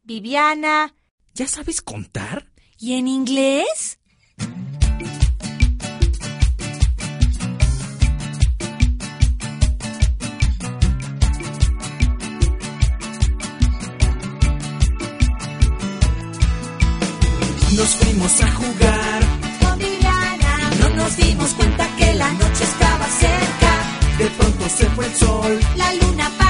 Viviana. ¿Ya sabes contar? ¿Y en inglés? Nos fuimos a jugar Con Viviana. y no nos dimos cuenta que la noche estaba cerca. De pronto se fue el sol. La luna